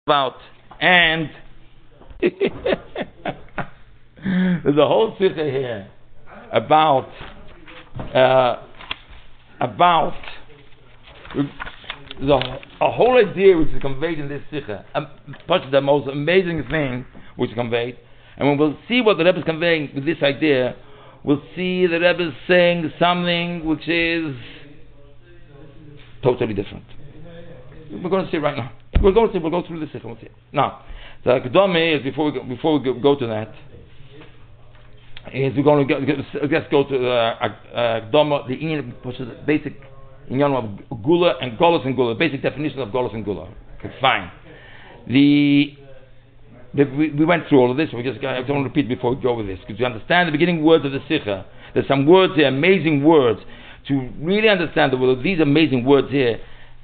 about, and there's a whole sikha here about there's a whole idea which is conveyed in this sikha, the most amazing thing which is conveyed. And when we'll see what the Rebbe is conveying with this idea, we'll see the Rebbe is saying something which is totally different. We're going to see right now. We'll go through this sikha. We'll see. Now, the Akdami is before we go to that. Is we're going to let's go to Akdama, which is the basic inyan of Gula and Golos and Gula, basic definition of Golos and Gula. Okay, fine. We went through all of this. I don't want to repeat before we go with this, because you understand the beginning words of the sikha. There's some words here, amazing words. To really understand these amazing words here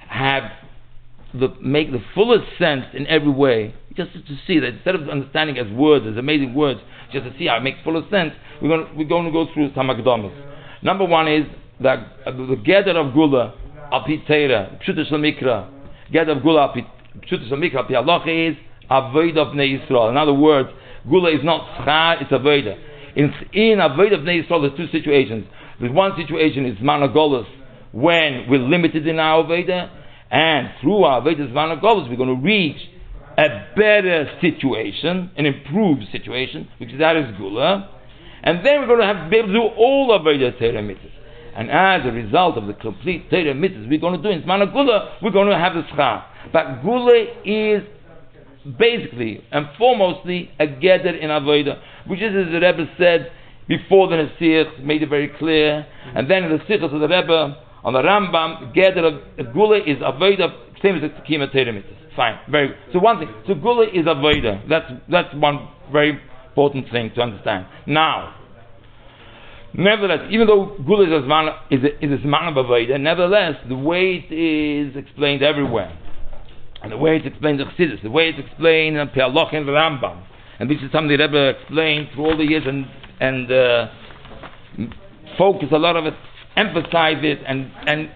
make the fullest sense in every way. Just to see that instead of understanding as words, as amazing words, just to see how it makes fullest sense, we're going to go through some Akdamas. Number one is that the Geder of Gula Api Teira Pshuta Shel Mikra. Geder of Gula Api Pshuta Shel Mikra Api Halacha is Avodah of Bnei Yisrael. In other words, Gula is not Schar, it's Avodah. In Avodah of Bnei Yisrael, there's two situations. There's one situation is Zman HaGolus, when we're limited in our Avodah, and through our Avodah Zman HaGolus, we're going to reach a better situation, an improved situation, which is that is Gula, and then we're going to be able to do all Avodah Torah mitzvahs. And as a result of the complete Torah mitzvahs we're going to do in Zman HaGula, we're going to have the Schar. But Gula is basically and foremostly a Geder in Avodah, which is, as the Rebbe said before the Nesiach, made it very clear, and then in the Sichos of the Rebbe on the Rambam, Geder of Gula is Avodah, same as the Kima Torah mitzvahs. Fine, very good. So one thing, so Gula is Avodah. That's one very important thing to understand. Now, nevertheless, even though Gula is a Zman of Avodah, nevertheless, the way it is explained everywhere, and the way it's explained in Chassidus, the way it's explained in Pe'aloch and the Rambam, and this is something the Rebbe explained through all the years and focus a lot of it, emphasize it, and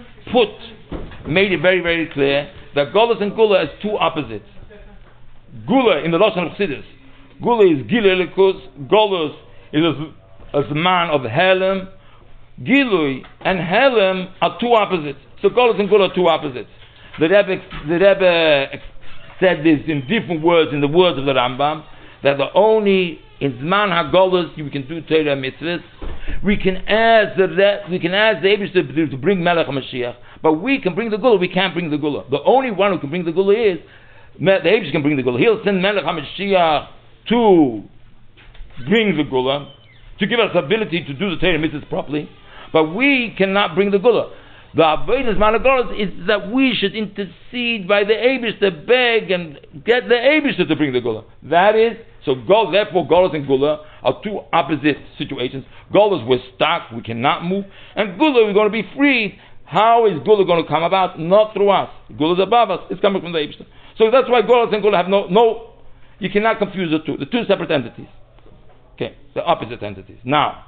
made it very, very clear that Golos and Gula is two opposites. Gula in the Lashon of Chassidus, Gula is Gilui Elikus, Golos is a man of Helem. Gilui and Helem are two opposites. So Golos and Gula are two opposites. The Rebbe said this in different words, in the words of the Rambam, that the only in Zman HaGolus we can do Torah mitzvahs. We can ask the Eibush to bring Melech HaMashiach, but we can bring the Gula. We can't bring the Gula. The only one who can bring the Gula is the Eibush can bring the Gula. He'll send Melech HaMashiach to bring the Gula, to give us the ability to do the Torah mitzvahs properly, but we cannot bring the Gula. The Avodah Zman HaGolus is that we should intercede by the Eibush to beg and get the Eibush to bring the Gula. That is, so therefore Golos and Gula are two opposite situations. Golos, we're stuck, we cannot move, and Gula, we're going to be free. How is Gula going to come about? Not through us. Gula is above us, it's coming from the Eibush. So that's why Golos and Gula have no, you cannot confuse the two. The two separate entities. Okay, the opposite entities. Now,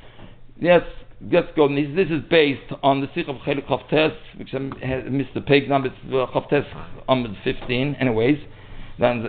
let's go. This is based on the Sikh of Chelik Chavtes, which I missed the page number. It's Chavtes Amud 15. Anyways, then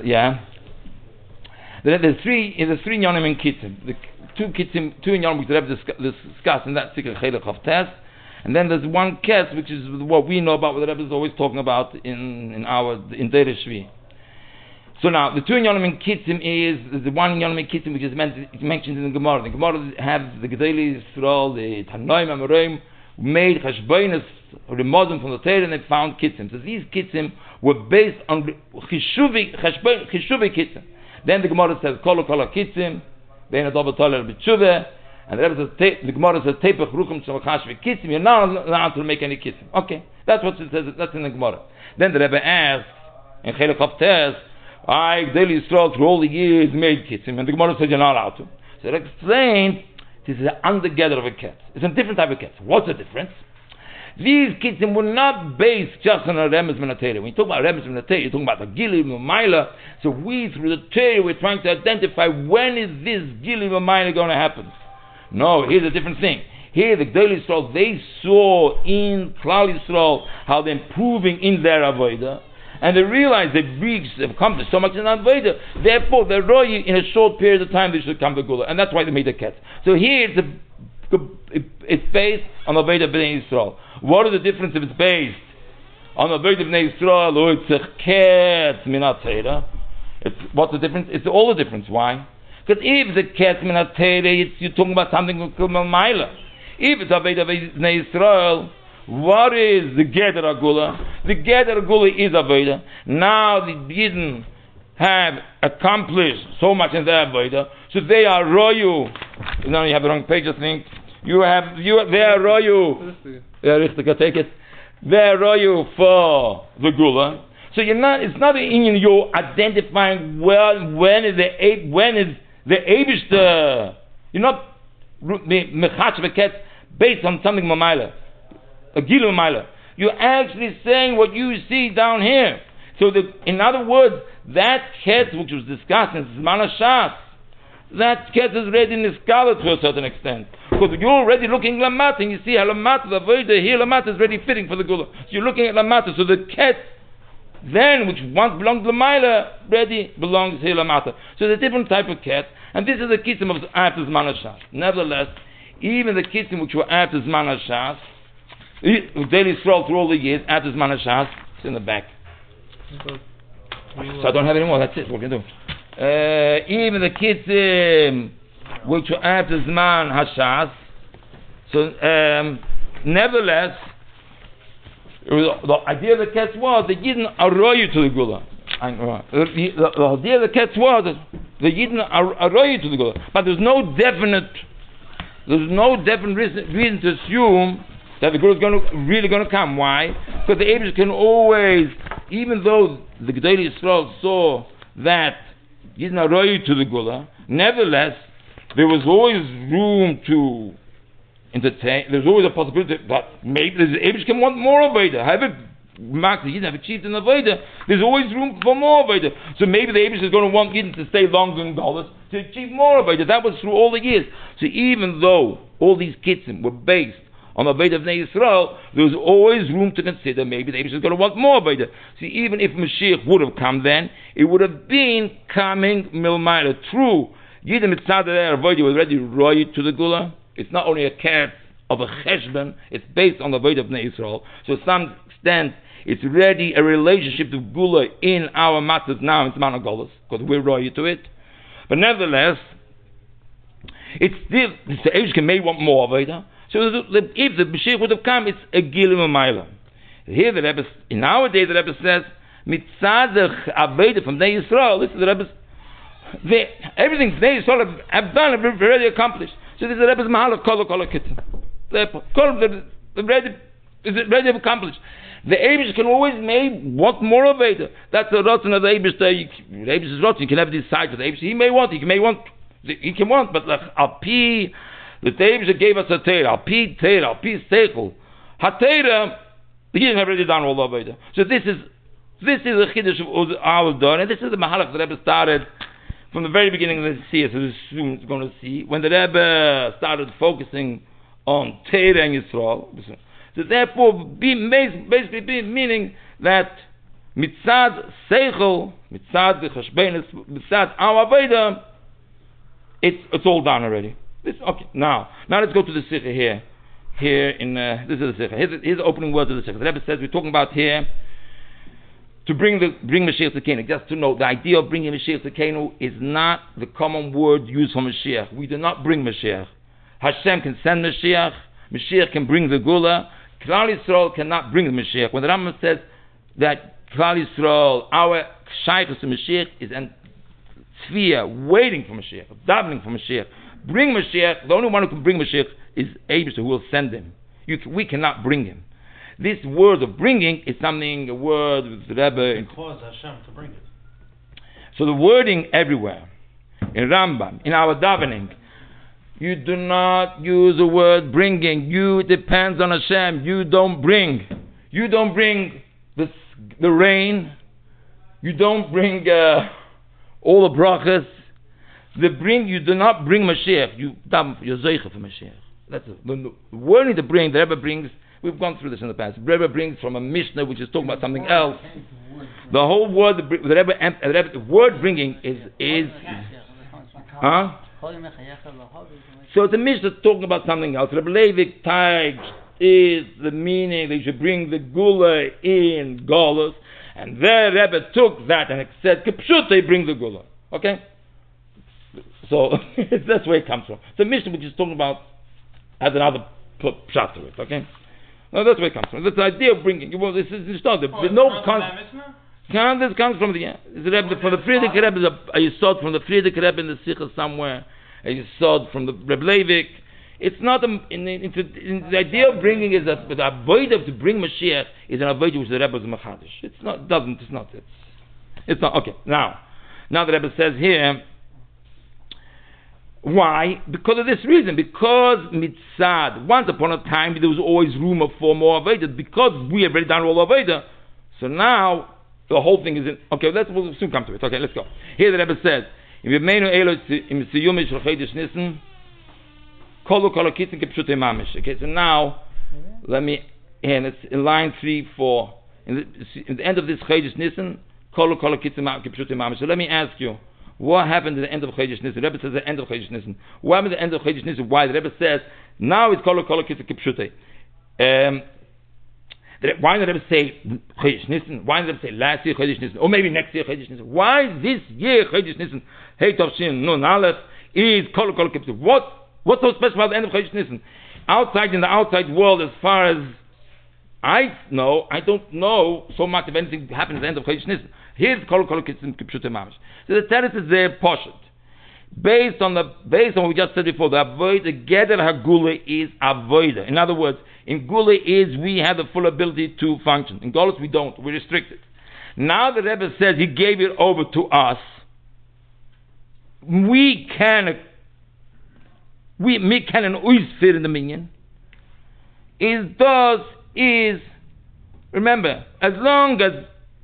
there's three Yonim in Kitzim. The two Yonim which the Rebbe discussed in that Sikh of Chelik Chavtes, and then there's one Kes which is what we know about, what the Rebbe is always talking about in Deir Shvi. So now, the two Yonim in Kitzim is the one Yonim in Kitzim which is mentioned in the Gemara. The Gemara have the Gedali Yisrael, the Tanoim Amorim, made Cheshbonis, Remozim from the Torah, and they found Kitzim. So these Kitzim were based on Chishuvi Kitzim. Then the Gemara says, Kolo Kitzim, Bein Adov Toler B'tshuve, and the Gemara says, Tepech Ruchim Shamachash Kitzim, you're not allowed to make any Kitzim. Okay, that's what it says, that's in the Gemara. Then the Rebbe asks, in Chelik Chavtes, Gedali Yisrael through all the years made Kitzim, and the Gemara says you're not allowed to. So it explained this is an undergather of a ket. It's a different type of ket. What's the difference? These Kitzim were not based just on a Remes Menatera. When you talk about Remes Menatera, you're talking about the Gili Maila. So we, through the Torah, we're trying to identify when is this Gili Maila going to happen. No, here's a different thing. Here, the Gedali Yisrael, they saw in Klal Yisrael how they're improving in their Avodah. and they realize they've accomplished so much in Avodah. Therefore, they're roy in a short period of time they should come to Gula, and that's why they made a ket. So here it's based on Avodah Bnei Yisrael. What is the difference if it's based on Avodah Bnei Yisrael or it's a ket minat Torah? What's the difference? It's all the difference. Why? Because if the ket minat Torah, you're talking about something called Maila. If it's Avodah Bnei Yisrael, what is the Geder Agula? The Geder Agula is Avodah. Now the Yidden have accomplished so much in their Avodah, so they are royu. Now you have the wrong page, I think. They are royu. Yeah, Richtig, take it. They are royu for the Gula. So it's not in you identifying when is the Eibishter. You're not mechach v'ket based on something Mamayla. A Gilu Maila. You're actually saying what you see down here. So, in other words, that ket which was discussed in Zman HaShas, that ket is ready in the scholar to a certain extent. Because you're already looking Lamata, and you see how Lamata, the Avodah here, Lamata is ready fitting for the Gula. So you're looking at Lamata. So the ket, then, which once belonged to Lamaila, ready belongs here Lamata. So it's a different type of ket, and this is the kissim of after Zman HaShas. Nevertheless, even the kissim which were after Zman HaShas, daily stroll through all the years after Zman HaShas, it's in the back. So I don't have any more. That's it. What we can do. Even the kids which were after Zman HaShas. So nevertheless, the idea of the cats was the Yidden aroyu to the Gula. The idea of the cats was that the Yidden aroyu to the Gula, but there's no definite reason to assume that the Gula is really going to come. Why? Because the Abish can always, even though the Gedolei Yisrael saw that Yidden aroyu to the Gula, nevertheless, there was always room to entertain. There's always a possibility that maybe the Abish can want more Avodah. However, Mark the Yidden have achieved in Avodah, there's always room for more Avodah. So maybe the Abish is going to want Yidden to stay longer in Golos to achieve more Avodah. That was through all the years. So even though all these Kitzim were based on Avodah of Bnei Yisrael, there was always room to consider maybe the Abish is going to want more Avodah. See, even if Mashiach would have come then, it would have been coming Milmaila. True, Yidden Mitzad Avodah was already royed to the Gula. It's not only a ket of a cheshbon, it's based on the Avodah of Bnei Yisrael. So to some extent, it's already a relationship to Gula in our matzahs now in Zman HaGolus, because we're royal to it. But nevertheless, it's still, the Abish may want more Avodah. So if the Mashiach would have come, it's a Gilim Amayla. Here the Rebbe, in our day, the Rebbe says, Mitzad Avodah from Bnei Yisrael, this is the Rebbe's, everything Bnei Yisrael have done, have already accomplished. So this is the Rebbe's Mahalach Kol Kittim. The ready accomplished. The Abish can always want more of it. That's the rotten of the Abish. The Abish is rotten. You can never decide for the Abish. He can want, but like Alpi, the Abish gave us a Torah. Alpi Torah, Alpi Seichel. HaTorah, he didn't have already done all of it. So this is a Chiddush of our Dor, and this is the Mahalach the Rebbe started from the very beginning of the Siyas, as we're going to see, when the Rebbe started focusing on Torah and Yisrael. So therefore, basically meaning that Mitzad Seichel, Mitzad Cheshbenis, Mitzad our Avodah, it's all done already. Okay, now let's go to the Sikha here. Here in this is the Sikha. Here's the opening words of the Sikha. The Rebbe says we're talking about here to bring Mashiach to Kenu. Just to know, the idea of bringing Mashiach to Kenu is not the common word used for Mashiach. We do not bring Mashiach. Hashem can send Mashiach. Mashiach can bring the Gula. Klal Yisrael cannot bring the Mashiach. When the Rambam says that Klal Yisrael, our Shaykhus to Mashiach is an tzviyah, waiting for Mashiach, davening for Mashiach. Bring Mashiach. The only one who can bring Mashiach is Eibishter, who will send him. We cannot bring him. This word of bringing is a word with the Rebbe. Cause Hashem to bring it. So the wording everywhere, in Rambam, in our davening, you do not use the word bringing. You depends on Hashem. You don't bring. You don't bring the rain. You don't bring all the brachas. You do not bring Mashiach. You're zeicha for Mashiach. That's the wording to bring. The Rebbe brings. We've gone through this in the past. The Rebbe brings from a Mishnah which is talking about something else. The whole word, the word bringing is huh? So it's a Mishnah talking about something else. Rebbe Leivik Taig is the meaning that you should bring the gula in Golos, and the Rebbe took that and said, Kipshute, bring the gula. Okay? So that's where it comes from. The Mishnah which is talking about has another pshat to it. Okay? No, that's where it comes from. That's the idea of bringing. Well, this is not. There's no this comes from the from the Friedrich Rebbe. Is a yisod from the Friedrich Rebbe in the Sikha somewhere. A yisod from the Rebbe Leivik. It's not the idea of bringing is that the avodah to bring Mashiach is an avodah which the Rebbe is machadish. It's not. Doesn't. It's not. It's not. Okay. Now the Rebbe says here. Why? Because of this reason. Because mitzad, once upon a time there was always room for more avodah. Because we have already done all avodah, so now the whole thing is in. Okay, we'll soon come to it. Okay, let's go. Here the Rebbe says, okay, so now let me, and it's in line 3-4. In the end of this Chodesh Nisan, so let me ask you. What happened at the end of Chodesh Nisan? The Rebbe says the end of Chodesh Nisan. What happened at the end of Chodesh Nisan? Why? The Rebbe says, now it's Kol Kitzur Kipshute. Why did the Rebbe say Chodesh Nisan? Why did the Rebbe say last year Chodesh Nisan? Or maybe next year Chodesh Nisan? Why this year Chodesh Nisan? Hey Tovshin Nun Aleph is Kol Kitzur. What's so special about the end of Chodesh Nisan? In the outside world, as far as I know, I don't know so much if anything happened at the end of Chodesh Nisan. Here's Kol Kitzur Kipshute Mamish. So the teretz is there, poshut. Based on what we just said before, the avodah, Geder HaGula is avodah. In other words, in Gula is we have the full ability to function. In Golos we don't, we're restricted. Now the Rebbe says he gave it over to us. We can and always fit in the minyan. Remember, as long as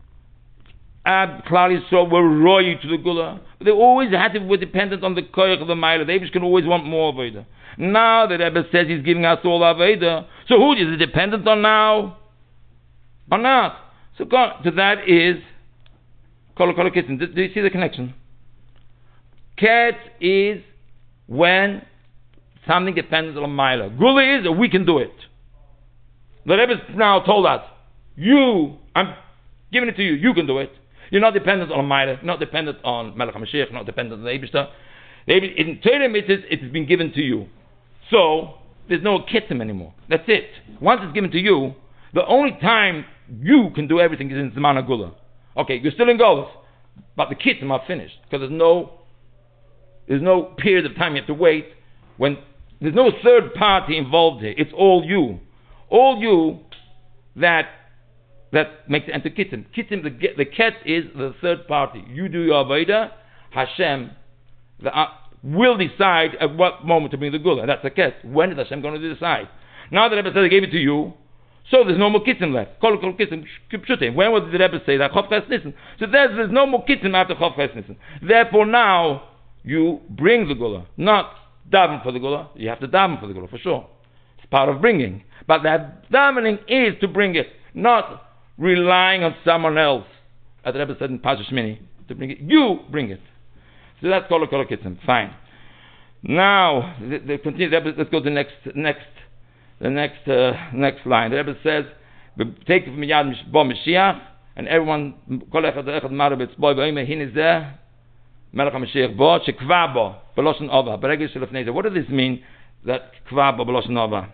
Klal Yisrael were roy to the Gula, they always were dependent on the koyach of the Ma'ila. They can always want more Avodah. Now the Rebbe says he's giving us all Avodah. So who is it dependent on now? Or not? So that is Kol Kitzur. Do you see the connection? Ketz is when something depends on Ma'ila. Gula is we can do it. The Rebbe now told us, I'm giving it to you, you can do it. You're not dependent on Ma'ila, not dependent on Melech HaMashiach, not dependent on the Eibishter. In Torah mitzvahs, it's been given to you. So, there's no kittim anymore. That's it. Once it's given to you, the only time you can do everything is in Zman HaGula. Okay, you're still in Golos, but the kittim are finished. Because there's no period of time you have to wait. When there's no third party involved here. It's all you. All you that makes it enter kittim. Kittim, the ket is the third party. You do your avodah, Hashem will decide at what moment to bring the gula. That's the ket. When is Hashem going to decide? Now the Rebbe said I gave it to you, so there's no more kittim left. Kol kittim kipshutim. When was the Rebbe say that? Chof ches nissen. So there's no more kittim after chof ches nissen. Therefore now you bring the gula, not daven for the gula. You have to daven for the gula for sure. It's part of bringing, but that davening is to bring it, not relying on someone else, as the Rebbe said in Pasha Shmini, to bring it. You bring it. So that's Kol Kitzur. Fine. Now, continue. Let's go to the next line. The Rebbe says, "Take it from Yad Bo Mashiach, and everyone Kol Echad Marabetz Boy V'Omer Hin is there. Melech HaMashiach Bo Shekva Bo B'Loshen Ova B'Regel Shelafnei." What does this mean? That Kva Bo B'Loshen Ova.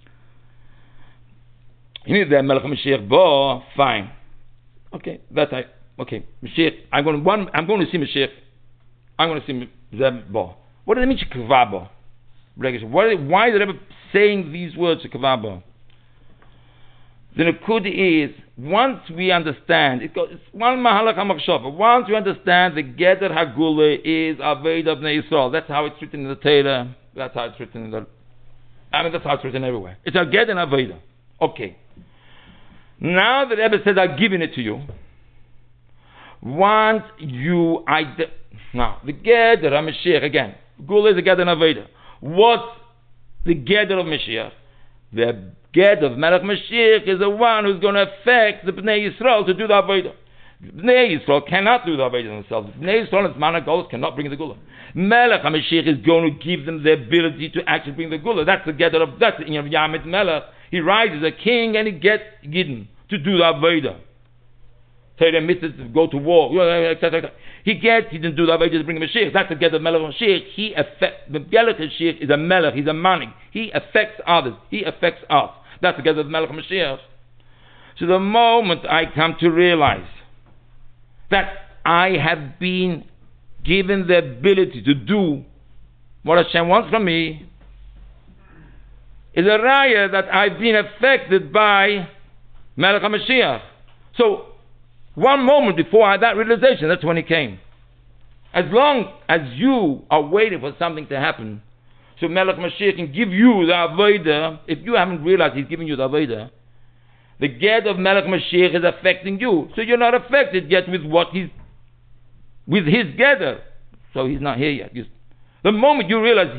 You need the Melech HaMashiach Bo, fine. Okay, that's right. Okay, Mashiach. I'm going to see Mashiach. I'm going to see Zeb Bo. What does it mean? Shekva Bo. Why is the Rebbe saying these words? Shekva Bo. The Nakud is once we understand it's one Mahalach HaMachshava. Once we understand the Geder HaGula is Aved of Bnei Yisrael. That's how it's written in the Torah. That's how it's written in that's how it's written everywhere. It's a Geder Aveda. Okay. Now the Rebbe says, I've given it to you. Once you... Now, the Geder HaMashiach, again, Gula is a Geder Aveda. What's the Geder of Mashiach? The Geder of Melech Mashiach is the one who's going to affect the Bnei Yisrael to do the Aveda. Bnei Yisrael cannot do the Avodah themselves. Bnei Yisrael and Zman HaGolus cannot bring the Gula. Melech HaMashiach is going to give them the ability to actually bring the Gula. That's the Gedder of, that's the Yamit Melech. He rises a king and he gets Gidden to do the Avodah. Tell them to go to war, etc. He didn't do the Avodah to bring the Mashiach. That's the Gedder of Melech HaMashiach. The Melech HaMashiach is a Melech, he's a Manik. He affects others, he affects us. That's the Gedder of Melech HaMashiach. So the moment I come to realize that I have been given the ability to do what Hashem wants from me, is a raya that I've been affected by Melech HaMashiach. So, one moment before that realization, that's when he came. As long as you are waiting for something to happen, so Melech HaMashiach can give you the Avodah, if you haven't realized he's giving you the Avodah, the get of Melech HaMashiach is affecting you. So you're not affected yet with with his gather. So he's not here yet. The moment you realize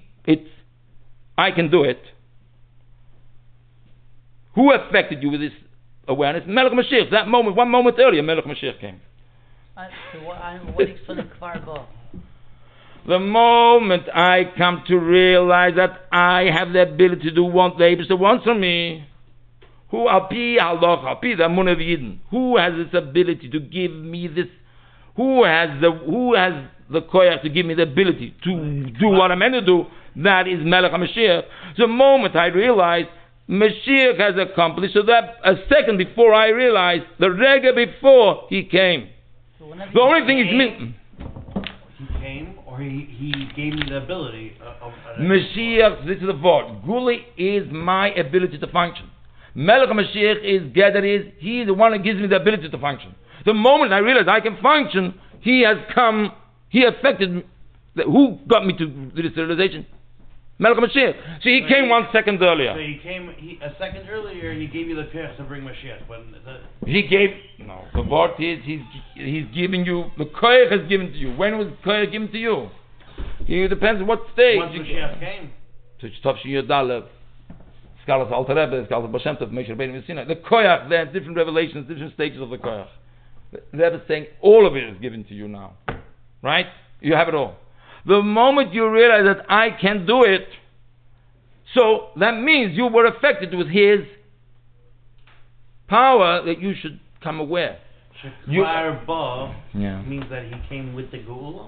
I can do it, who affected you with this awareness? Melech HaMashiach. That moment, one moment earlier, Melech HaMashiach came. What explains Kfar Bo? The moment I come to realize that I have the ability to do what the Eibusher wants from me, who Alpi Halacha, Alpi the Amunah Yidden, who has this ability to give me this? Who has the koyach to give me the ability to do what I'm meant to do? That is Melech HaMashiach. The moment I realize Mashiach has accomplished, so that a second before I realized, the rega before he came. So the only thing is missing. He came, or he gave me the ability of Mashiach, this is the word. Guli is my ability to function. Melech HaMashiach is he's the one that gives me the ability to function. The moment I realize I can function, he has come, he affected me. Who got me to this realization? Melech HaMashiach. So he came 1 second earlier. So he came a second earlier. He gave you the koyach to bring Mashiach. The word is he's giving you, the koyach is given to you. When was koyach given to you? It depends on what stage. Once Mashiach came. So it's Tov Shiyud Daled, Skalas Alter Rebbe, Skalas Baal Shem Tov, Moshe Rabbeinu Messina. The koyach, there are different revelations, different stages of the koyach. The Rebbe is saying all of it is given to you now, right? You have it all. The moment you realize that I can do it, so that means you were affected with his power that you should come aware. Shekvar Ba means that he came with the Geula?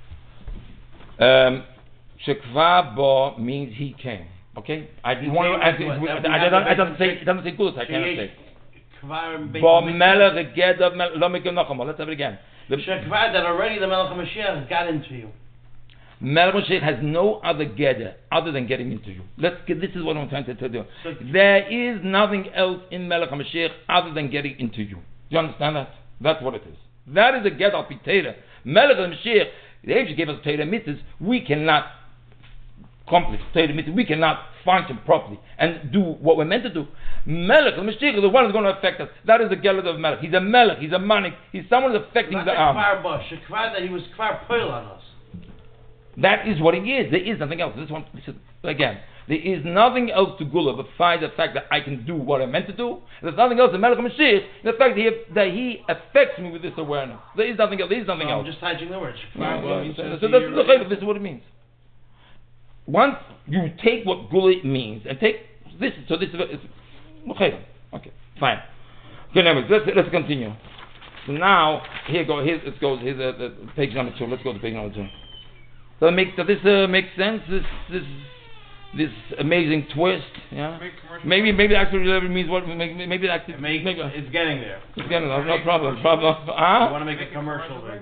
Shekvar Ba means he came. Okay? It doesn't say Geula, I cannot say. Ba Melech Gedder Melech Nochama. Let's have it again. Shekvar, that already the Melech HaMashiach got into you. Melech HaMashiach has no other gather other than getting into you. This is what I'm trying to tell you. There is nothing else in Melech HaMashiach other than getting into you. Do you understand that? That's what it is. That is a get of Torah. Melech HaMashiach, the angel gave us Torah mitzvahs. We cannot accomplish Torah mitzvahs. We cannot function properly and do what we're meant to do. Melech HaMashiach is the one who's going to affect us. That is the Gelad of Melech. He's a Melech. He's a Manik. He's someone who's affecting the arm. Shekvar, that he was Kfar Poil on us. That is what he is. There is nothing else. Again, there is nothing else to Gula besides the fact that I can do what I'm meant to do. There's nothing else in Melech HaMashiach, the fact that he affects me with this awareness. There is nothing else. I'm just touching the words. This is what it means. Once you take what Gula means and take this, so this is okay, fine. Okay, now let's continue. So now here's the page number 2. Let's go to page number 2. Does this make sense? This amazing twist, yeah. Maybe actually means what? Maybe actually it's getting there. It's getting there. No problem. You want to make a commercial, right?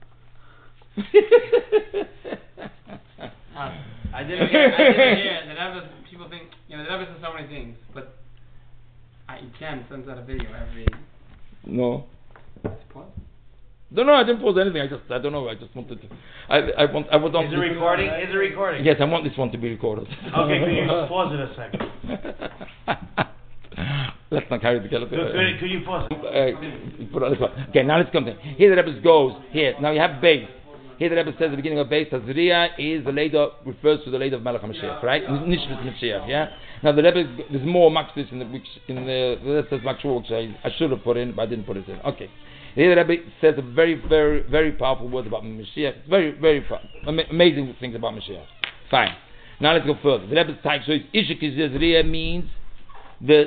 I didn't hear that. People think the Rebbe says so many things, but you can send out a video every. No. No, I didn't pause anything. I don't know. I just wanted to. I want. Is it recording? Is it recording? Yes, I want this one to be recorded. Okay, can you just pause it a second? Let's not carry the Could you pause it? Okay, now let's come to here. The Rebbe goes here. Now you have base. Here the Rebbe says at the beginning of base, Tazriya is the Leda, refers to the Leda of Melech HaMashiach, right? Nishvat Mashiach, yeah. Now the Rebbe, there's more Makshis in the that says Makshur, which I should have put in, but I didn't put it in. Okay. Here the Rebbe says a very, very, very powerful words about Mashiach. Very, very amazing things about Mashiach. Fine. Now let's go further. The Rebbe's type so Ishik Zriya means the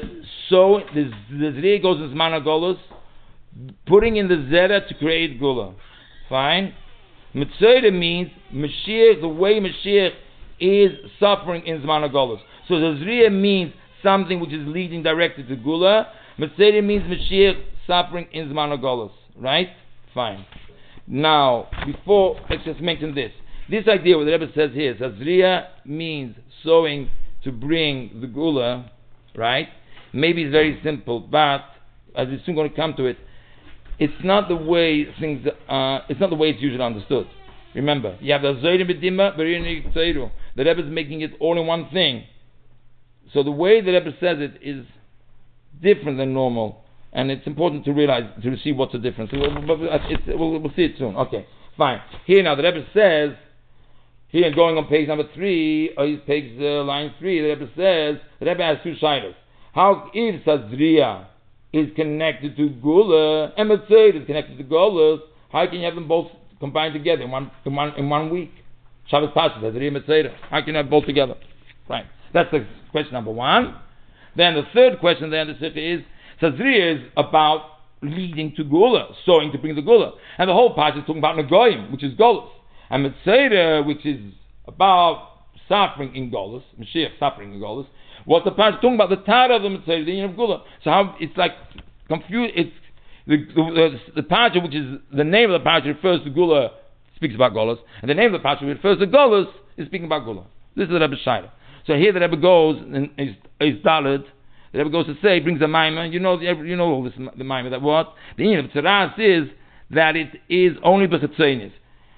Zriya goes in Zman HaGolus, putting in the Zera to create Gula. Fine. Mitzvah means Mashiach, the way Mashiach is suffering in Zman HaGolus. So the Zriya means something which is leading directly to Gula. Mitzvah means Mashiach suffering in Zman HaGolus. Right? Fine. Now, let's just mention this. This idea, what the Rebbe says here, Zriya means sowing to bring the Gula, right? Maybe it's very simple, but as we're soon going to come to it, it's not the way things. It's not the way it's usually understood. Remember, you have the Zoyrim B'dima, B'riyonik Tzeiru. The Rebbe is making it all in one thing. So the way the Rebbe says it is different than normal, and it's important to realize to see what's the difference. We'll see it soon. Okay, fine. Here now the Rebbe says. Here, going on page number 3, or page line 3, the Rebbe says, the Rebbe has two sides. How if Zriya is connected to Gula, and Mitzvah is connected to Golas, how can you have them both combined together in one week? Shabbos Pascha, Zriya Mitzvah. How can you have both together? Right. That's the question number 1. Then the third question then the Sikha is, Zriya is about leading to Gula, sowing to bring the Gula. And the whole part is talking about Nagoyim, which is Golas. And Mitzvah, which is about suffering in Golus, Mashiach suffering in Golus, what the part is talking about the Tara of the Mitzvah, the union of Gula. So how it's like confused. It's the Parsha, which is the name of the Parsha, refers to Gula, speaks about Golus, and the name of the Parsha refers to Golus, is speaking about Gula. This is the Rebbe Shaila. So here the Rebbe goes and is Daled. The Rebbe goes to say, brings a Maimah. You know all this, the Maimah that what the union of Tzaras is that it is only B'chetzonis.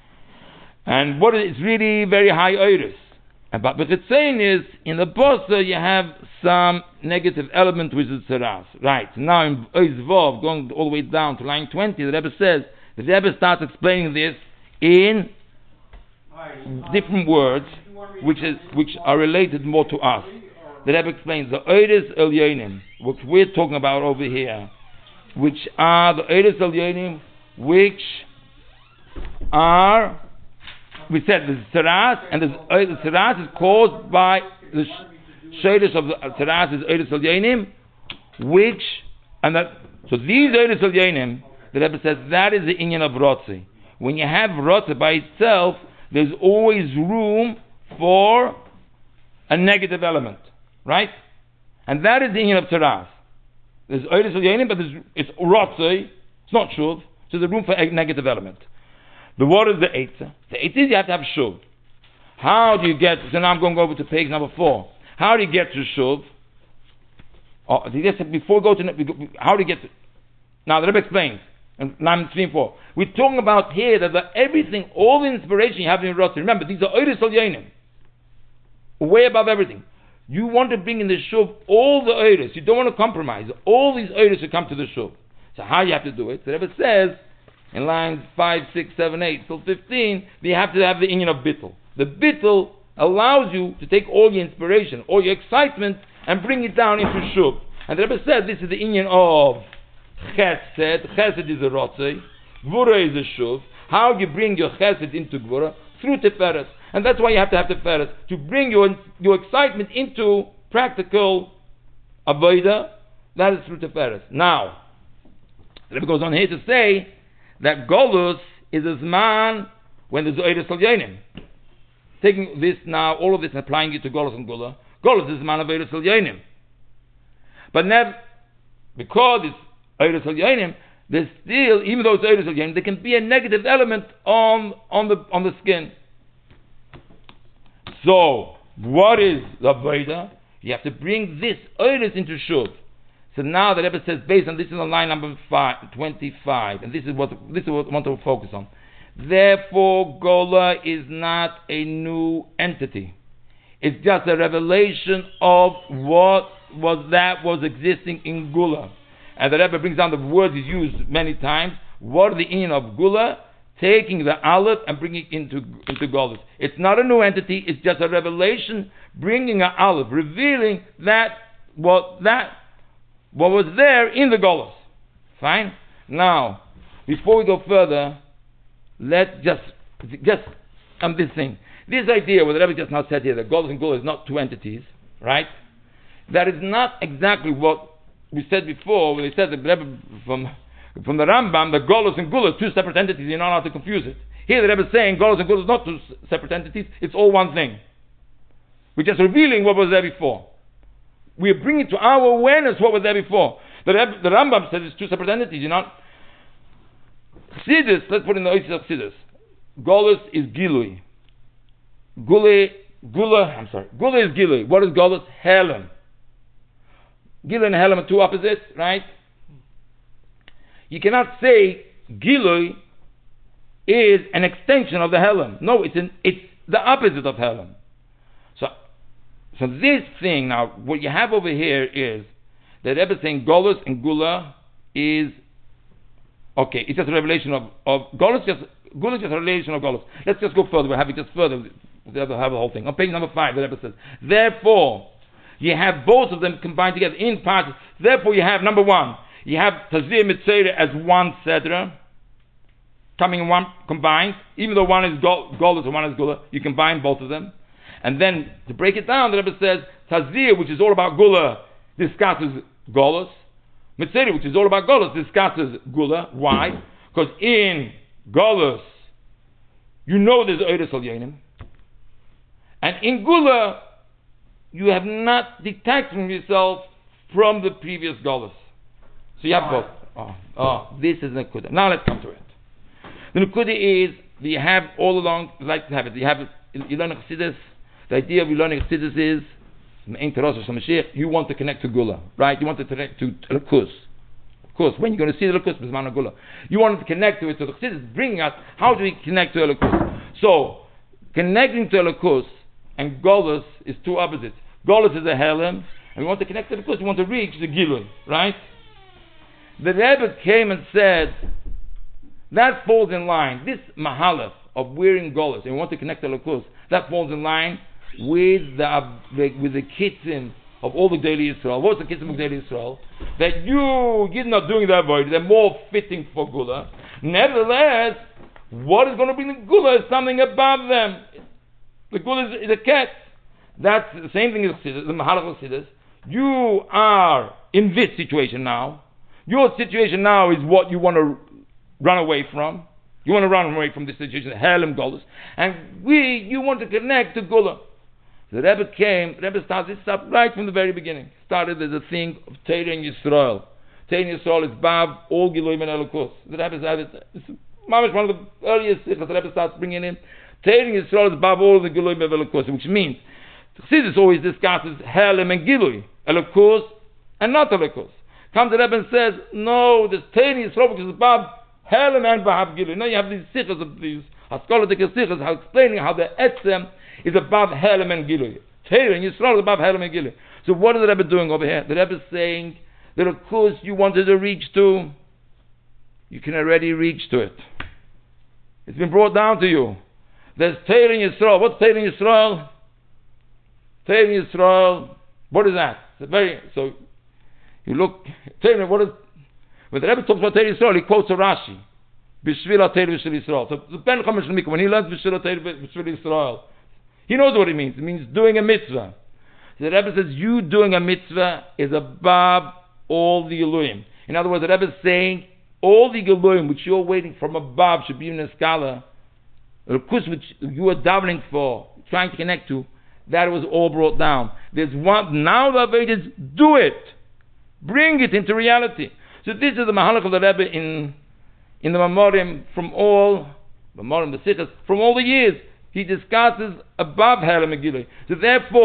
And what it's really very high oiris. But it's saying is in the Bosa you have some negative element which is Tzaras. Right. Now in Oiz Vov, going all the way down to line 20, the Rebbe says, the Rebbe starts explaining this in different words which are related more to us. The Rebbe explains the Oiris Elyonim, which we're talking about over here, which are the Oiris Elyonim, which are, we said the Tzaras, and the Tzaras is caused by the Sheidish of the Tzaras is Eidos Elyonim, so these Eidos Elyonim, the Rebbe says that is the inyan of Rotzi. When you have Rotzi by itself, there's always room for a negative element, right? And that is the inyan of Tzaras. There's Eidos Elyonim, but it's Rotzi, it's not Shuv, so there's room for a negative element. The what is the Eitzah? The Eitzah is you have to have Shuv. How do you get, so now I'm going to go over to page number 4. How do you get to Shuv? Before we go to, how do you get to, now the Rebbe explains, and line 3 and 4. We're talking about here that everything, all the inspiration you have in Rotzi, remember, these are Eidos Elyonim, way above everything. You want to bring in the Shuv all the Eidos, you don't want to compromise. All these Eidos should come to the Shuv. So how you have to do it? The Rebbe says, in lines 5, 6, 7, 8 till 15, you have to have the inyan of bittul. The bittul allows you to take all your inspiration, all your excitement, and bring it down into Shuv. And the Rebbe said this is the inyan of Chesed. Chesed is a Rotzei. Gvura is a Shuv. How you bring your Chesed into Gvura? Through Tiferes. And that's why you have to have Tiferes. To bring your excitement into practical Avodah, that is through Tiferes. Now, the Rebbe goes on here to say that Golus is a Zman when there's Eidos Elyonim. Taking this now, all of this and applying it to Golus and Gula. Golus is Zman of Eidos Elyonim. But never, because it's Eidos Elyonim, there's still, even though it's Eidos Elyonim, there can be a negative element on the skin. So, what is the Avodah? You have to bring this Eidos into Shuv. So now the Rebbe says, based on this is on line number 25, and this is what I want to focus on. Therefore, Gola is not a new entity. It's just a revelation of what was existing in Gula. And the Rebbe brings down the words he's used many times. What are the inyan of Gula? Taking the Aleph and bringing it into Gola. It's not a new entity. It's just a revelation, bringing an Aleph, revealing what was there in the Golos. Fine? Now, before we go further, let's just this thing. This idea, what the Rebbe just now said here, that Golus and Gula is not two entities, right? That is not exactly what we said before, when they said the Rebbe from the Rambam, that Golus and Gula are two separate entities, you're not allowed to confuse it. Here the Rebbe is saying Golus and Gula is not two separate entities, it's all one thing. We're just revealing what was there before. We're bringing to our awareness what was there before. The Rambam says it's two separate entities, you're not. Chassidus, let's put in the Oasis of Chassidus. Golus is Gilui. Gula is Gilui. What is Golus? Helem. Gilui and Helem are two opposites, right? You cannot say Gilui is an extension of the Helem. No, it's the opposite of Helem. So this thing now, what you have over here is that Rebbe saying Golus and Gula is okay. It's just a revelation of Golus. Gula is just a revelation of Golus. Let's just go further. We'll have it just further. We'll have the whole thing on page number 5. The Rebbe says, therefore, you have both of them combined together in parts. Therefore, you have number 1. You have Tazir Mitzvah as one Sedra, coming in one combined. Even though one is Golus and one is Gula, you combine both of them. And then to break it down, the Rebbe says Tazir, which is all about Gula, discusses Golus. Mitzvah, which is all about Golus, discusses Gula. Why? Because in Golus, you know there's Oiris Al Yonim. And in Gula, you have not detached from yourself from the previous Golus. So you have both. This is Nakuda. Now let's come to it. The Nakuda is that you have all along, like to have it, you learn Chassidus. The idea of you learning Chassidus is, you want to connect to Gula, right? You want to connect to Elokus. Of course, when you're going to see the Elokus, Bisman Gula, you want to connect to it. So the Chassidus bringing us, how do we connect to Elokus? So, connecting to Elokus and Golus is two opposites. Golus is a Helem, and we want to connect to Elokus, we want to reach the Gilui, right? The Rebbe came and said, that falls in line. This Mahalach of wearing Golus, and we want to connect to Elokus, that falls in line with the Kitzim of all the Gdei Yisrael. What's the Kitzim of Gdei Yisrael? That you're not doing that void, they're more fitting for Gula. Nevertheless, what is going to bring the Gula is something above them. The Gula is a cat. That's the same thing as Chassidus, the Mahalach of Chassidus. You are in this situation now. Your situation now is what you want to run away from. You want to run away from this situation, Helem Golus. And you want to connect to Gula. The Rebbe starts this up right from the very beginning. Started as a thing of Teirah and Yisrael. Teirah and Yisrael is Bab, all Giluim and Elokus. The Rebbe said it's one of the earliest things that the Rebbe starts bringing in. Teirah and Yisrael is Bab, all the Giluim and Elokus, which means Chassidus always discusses Helem and Gilui, Elokus and not Elokus. Comes the Rebbe and says, no, this Teirah and Yisrael, which is Bab, Helem and Bab Gilui. Now you have these sikhs of these Haskolatik sikhs explaining how the Etzem is above Helem and Gilui. Teirah and Yisrael is above Helem and Gilui. So what is the Rebbe doing over here? The Rebbe is saying that of course you wanted to reach to, you can already reach to it. It's been brought down to you. There's Teirah and Yisrael. What's Teirah and Yisrael? Teirah and Yisrael. What is that? So you look. Teirah. What is? When the Rebbe talks about Teirah Yisrael, he quotes a Rashi. B'shvil Teirah B'shvil Yisrael. So the Ben Chomesh Mikra, when he learns B'shvil Teirah B'shvil Yisrael, he knows what it means. It means doing a mitzvah. So the Rebbe says you doing a mitzvah is above all the Elohim. In other words, the Rebbe is saying all the Elohim which you're waiting from above should be in a skala, the Kus which you are davening for, trying to connect to, that was all brought down. There's one, now the Avodah is do it. Bring it into reality. So this is the Mahalach of the Rebbe in the Mamorim from all the Sikhs, from all the years. He discusses above Helem and Gilui. So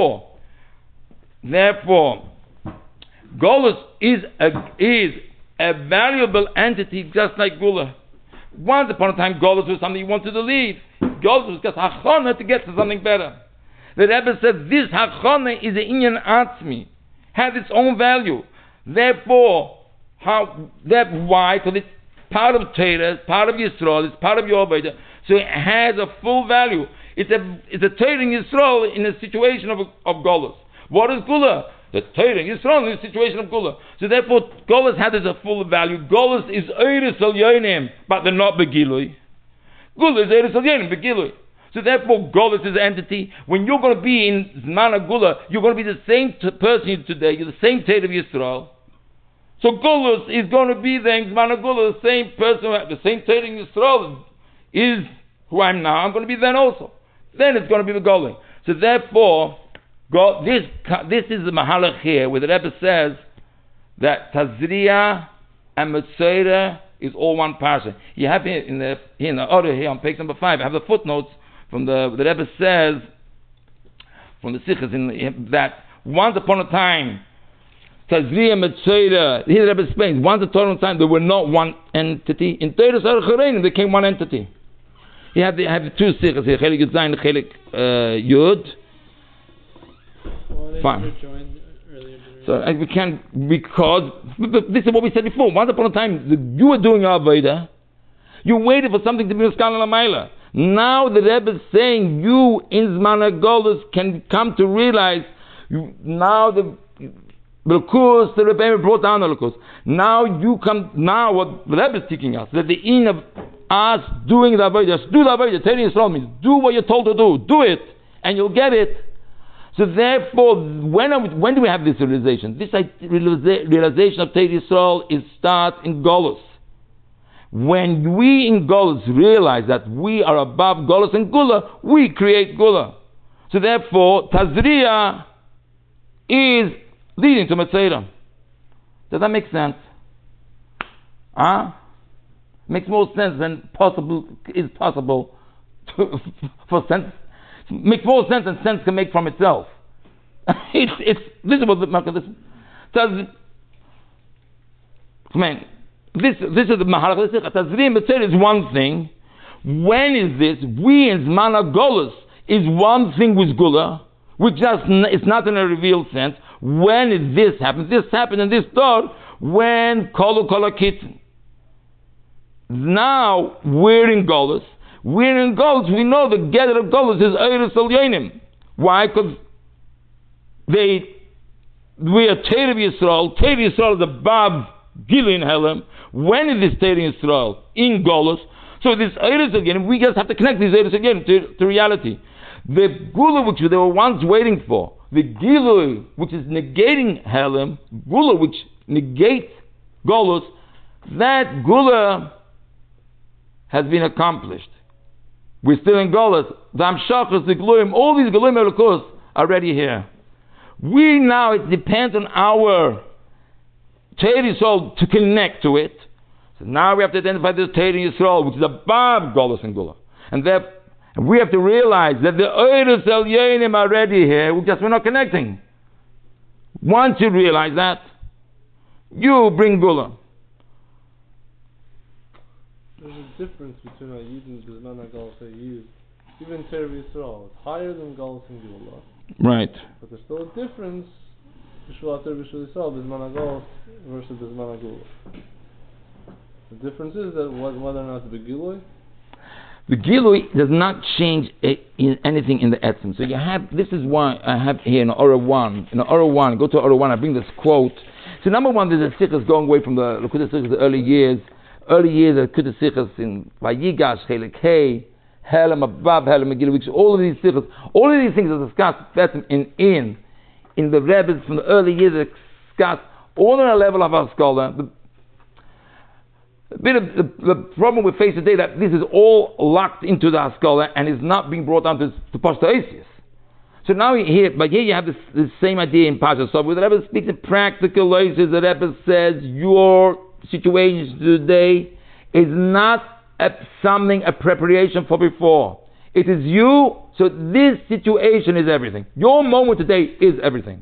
therefore, Golus is a valuable entity just like Gula. Once upon a time, Golus was something you wanted to leave. Golus was just Hachana to get to something better. The Rebbe said this Hachana is a Inyan Atzmi, has its own value. Therefore, why? Because it's part of Torah, it's part of Yisrael, it's part of your Avodah, so it has a full value. It's a Torah in Yisrael in a situation of Golus. What is Gula? The Torah, Yisrael is the situation of Gula. So therefore, Golas had a full value. Golas is Eiris al Yonim, but they're not Begilui. Gula is Eiris al Yonim, Begilui. So therefore, Golas is an entity. When you're going to be in Zman Gula, you're going to be the same person today. You're the same Torah of Yisrael. So Golas is going to be there in Zman Gula, the same person, the same Torah in Yisrael is who I'm now. I'm going to be then also. Then it's going to be the Golah. So therefore, this is the Mahalach here, where the Rebbe says that Tazria and Metzora is all one parsha. You have here in the order here on page number 5, I have the footnotes from the Rebbe says from the Sichos that once upon a time Tazria and Metzora, here the Rebbe explains, once upon a time they were not one entity. In Teres Archarein they became one entity. You have the two Sichos here, Chelik Yud Zayin and Chelik Yud. Fine. So we can, because this is what we said before. Once upon a time, you were doing your avodah. You waited for something to be Miskal Lamayla. Now the Rebbe is saying you in Zman HaGolus can come to realize now the Lukus, the Rebbe brought down the Lukus. Now you come. Now what the Rebbe is teaching us, that the in of us doing the avodah, just do the avodah. Telling Yisrael means do what you're told to do it, and you'll get it. So therefore, when do we have this realization? This realization of Teir Yisrael starts in Golus. When we in Golus realize that we are above Golus and Gula, we create Gula. So therefore, Tazria is leading to Metzora. Does that make sense? Makes more sense than is possible for sense. Makes more sense than sense can make from itself. This is what the Malka says. Man, this is the Mahalach. Tazria Metzora is one thing. When is this? We in Zman HaGolus is one thing with Gula, which it's not in a revealed sense. When did this happen? This happened in this thought when Kolu Kolakit. Now we're in Golus. We're in Golus. We know the gather of Golus is Eiris al Yonim. Why? Because we are Torah of Yisrael. Torah of Yisrael is above Gilin Helam. When is this Torah of Yisrael? In Golus. So this Eiris al Yonim, we just have to connect these Eiris al Yonim to reality. The Gula which they were once waiting for, the Gilui which is negating Helam, Gula which negates Golus, that Gula has been accomplished. We're still in Golus. The Amshachas, the Gluim, all these Gluim Elokus are already here. We now, it depends on our Torah Yisrael to connect to it. So now we have to identify this Torah Yisrael, which is above Golus and Gula. And we have to realize that the Eiris al Yonim are already here, we're not connecting. Once you realize that, you bring Gula. There's a difference between a Yid and Bizman HaGolus Yid. Even Torah Yisrael is higher than Golus and Gula. Right. But there's still a difference B'Shul HaTorah B'Shul Yisrael, Bizman HaGolus versus Bizman HaGula. The difference is that whether or not the Gilui. The Gilui does not change anything in the Etzim. So you have, this is why I have here in Ora 1. In Ora 1, go to Ora 1, I bring this quote. So number one, there's a Sichos going away from the Likkutei Sichos, the early years of Likkutei Sichos in Vayigash, Chelik Hey, Helam, above Helam, Megillah, all of these Sichos, all of these things are discussed in the Rebbe's from the early years, are discussed all on a level of our scholar. The problem we face today that this is all locked into the Haskalah and is not being brought down to Pashto Eisius. So now here you have this same idea in Pasha. So the Rebbe speaks in practical ways. The Rebbe says your situation today is not a preparation for before. It is you. So this situation is everything. Your moment today is everything.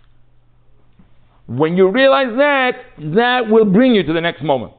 When you realize that will bring you to the next moment.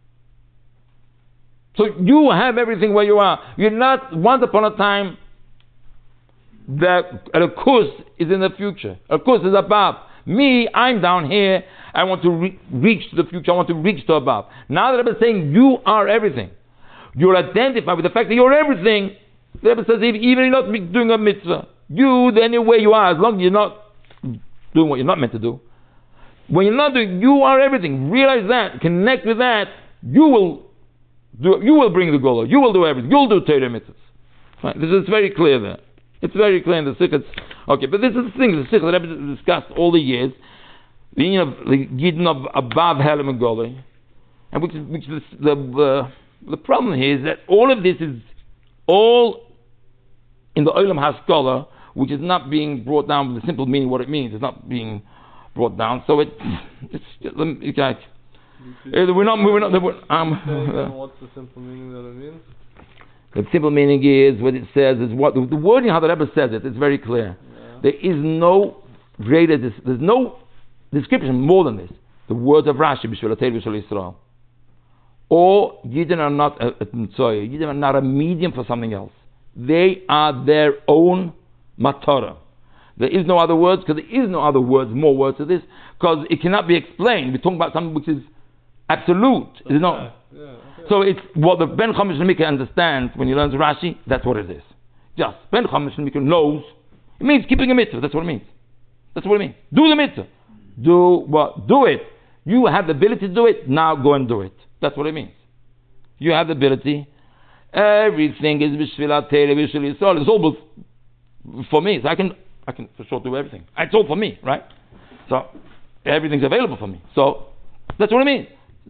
So you have everything where you are. You're not once upon a time that a course is in the future. A course is above. Me, I'm down here. I want to reach to the future. I want to reach to above. Now the Rebbe is saying you are everything. You're identified with the fact that you're everything. The Rebbe says even you're not doing a mitzvah, you, the any way you are, as long as you're not doing what you're not meant to do. When you're not doing, you are everything. Realize that. Connect with that. You will bring the goal. You will do everything. You'll do Torah mitzvahs. Right? This is very clear there. It's very clear in the Sikhs. Okay, but this is the thing. The Sikhs that I've discussed all the years. The Yidden of above Helem and Golei, and which is the problem here is that all of this is all in the Olam HaSkola, which is not being brought down with the simple meaning what it means. It's not being brought down. So it's okay. We're not. What's the simple meaning that it means? The simple meaning is what it says is what the wording how the Rebbe says it. It's very clear. Yeah. There is no greater. There's no description more than this. The words of Rashi, B'Shvil HaTorah B'Shvil Yisrael. Or Yidden are not a Tzorah. Yidden are not a medium for something else. They are their own Matorah. There is no other words, because there is no other words, more words to this, because it cannot be explained. We're talking about something which is absolute. It's not. So it's what the Ben Chomesh Lemikah understands when he learns Rashi, that's what it is. Just Ben Chomesh Lemikah knows, it means keeping a mitzvah, that's what it means. That's what it means. Do the mitzvah. Do what? Do it. You have the ability to do it, now go and do it. That's what it means. You have the ability. Everything is B'Shvil HaTorah B'Shvil Yisrael. It's all for me. So I can for sure do everything. It's all for me, right? So everything's available for me. So that's what it means.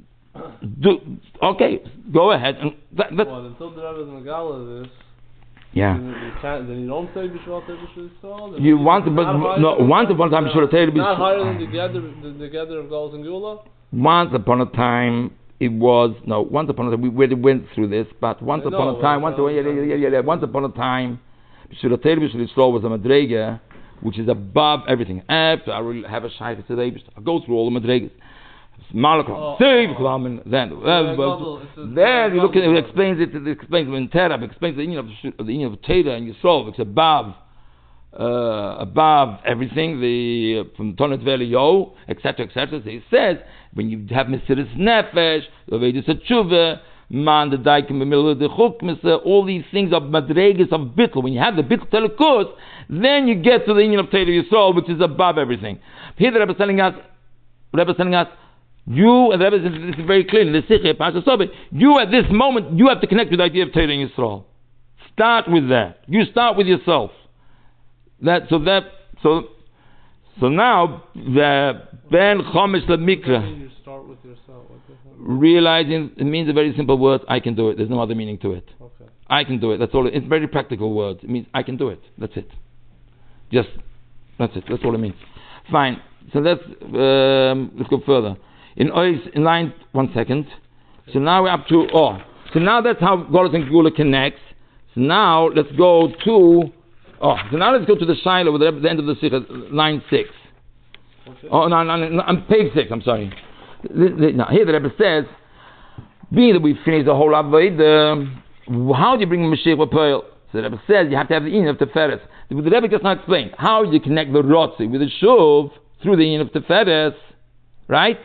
Okay, go ahead. And until the Rebbe is Megala this, yeah. Then you don't say B'Shvil HaTorah B'Shvil Yisrael. You want to, but no. Once upon a time, B'Shvil HaTorah B'Shvil Yisrael. Not higher than the gather of Galus and Gula. Once upon a time, it was no. Once upon a time, we already went through this, but once upon a time, once upon a time, B'Shvil HaTorah B'Shvil Yisrael was a madrega, which is above everything. After I will have a shaykhah today, I go through all the madregas. Malachim, then you look at it. It explains it. It explains in Terab. It explains the union of Torah and Yisrael. It's above everything. From Tonet Veliyo, etc., etc. So he says when you have Mesiras Nefesh, the Vedas Tshuva, Man the Daikim the Chukmasa, all these things of Madregas of Bittul. When you have the Bittul Telekos, then you get to the union of Torah Yisrael, which is above everything. Here the Rebbe is telling us. You, and the Rebbe says this is very clear in the Sikha, Pasha Sobe, you at this moment, you have to connect with the idea of Torah and Yisrael. Start with that. You start with yourself. So now, the Ben Chomesh Lemikra. You start with yourself. Realizing, it means a very simple word, I can do it. There's no other meaning to it. Okay. I can do it. That's all. It's very practical words. It means I can do it. That's it. That's it. That's all it means. Fine. So let's go further. In line, 1 second. So now we're up to, so now that's how Golus and Gula connects. So now let's go to, the Shiloh with the end of the Sikha, line 6. Okay. On page 6, I'm sorry. Now here the Rebbe says, being that we've finished the whole Avodah, how do you bring Mashiach V'Poel? So the Rebbe says you have to have the Inyan of Teferes. The Rebbe just not explained. How do you connect the Rotzi with the Shuv through the Inyan of Teferes, right?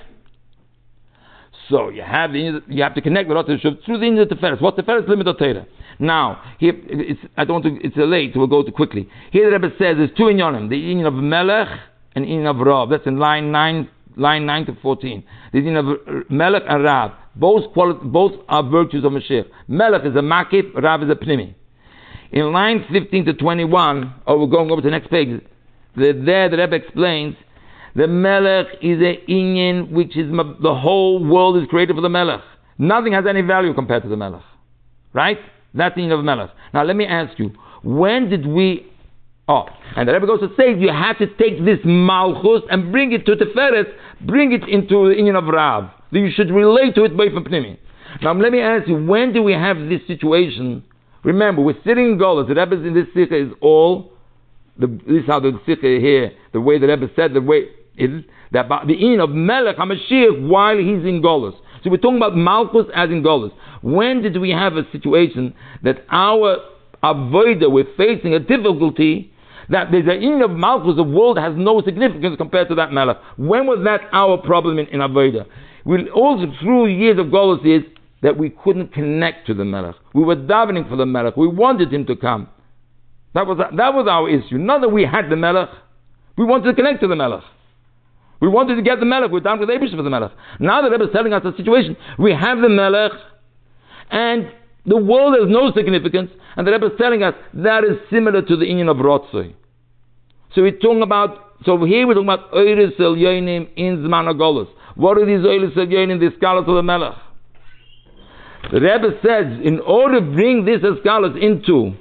So you have to connect the Rotzi Shuv through the Inyan of Teferes. What Teferes limit of Torah? Now here it's late, so we'll go too quickly. Here the Rebbe says there's two Inyanim, the Inyan of Melech and Inyan of Rav. That's in line 9 to 14. The Inyan of Melech and Rav. Both are virtues of Mashiach. Melech is a Makif, Rav is a Pnimi. In line 15 to 21, we're going over to the next page. There the Rebbe explains the Melech is a Inyan which is the whole world is created for the Melech. Nothing has any value compared to the Melech. Right? That's the Inyan of Melech. Now let me ask you, when did we... and the Rebbe goes to say you have to take this Malchus and bring it to Teferes, bring it into the Inyan of Rav. You should relate to it by from Pnimi. Now let me ask you, when do we have this situation? Remember, we're sitting in Golas. The Rebbe in this Sikha is all... this is how the Sikha here, the way the Rebbe said, the way is that the Inyan of Melech HaMashiach while he's in Golas. So we're talking about Malchus as in Golas. When did we have a situation that our Avodah, we're facing a difficulty that there's an Inyan of Malchus, the world has no significance compared to that Melech? When was that our problem in Avodah? We also through years of Golos is that we couldn't connect to the Melech. We were davening for the Melech. We wanted him to come. That was our issue. Not that we had the Melech, We wanted to connect to the Melech. We wanted to get the Melech. We're down to the Eibush for the Melech. Now the Rebbe is telling us the situation. We have the Melech, and the world has no significance, and the Rebbe is telling us that is similar to the Inyan of Rotzoi. So we're talking about, here we're talking about Oiris Elyonim in Zman HaGolus. What are these Oiris Elyonim, the scholars of the Melech? The Rebbe says, in order to bring this scholars into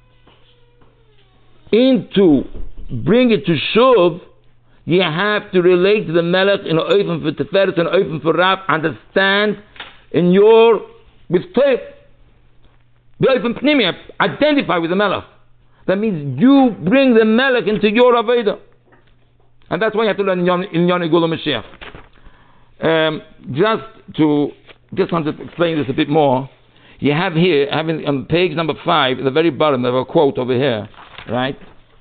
bring it to Shuv, you have to relate to the Melech in an open for Teferes and open for Rav, understand in your, with Teif, the open Pnimi, identify with the Melech. That means you bring the Melech into your Aveda. And that's why you have to learn in Yoni Gula Mashiach. Just want to explain this a bit more. You have here, on page number 5, at the very bottom, they have a quote over here, right?